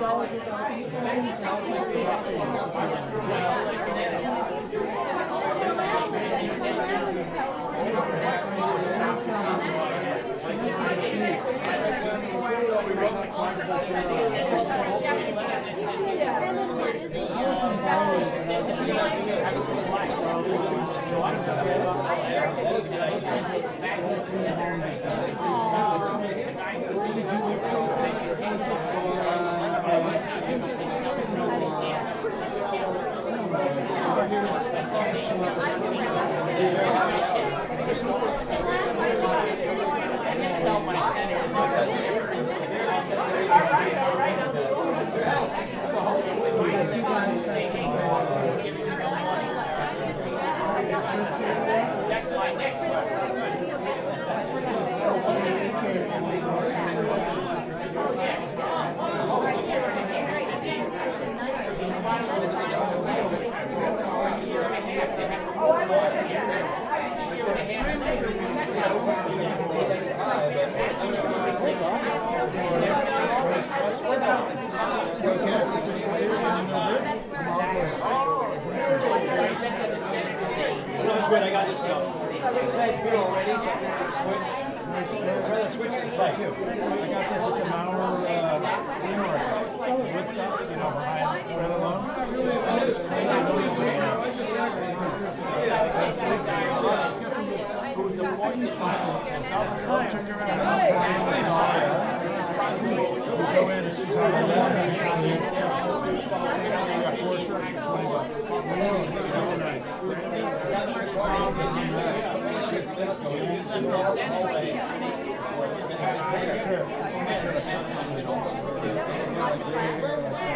I got this stuff. Switch to the back. I got this at the Mauer Woodstock, you know, behind right along. Check her out. Go in and she's on the nice. That's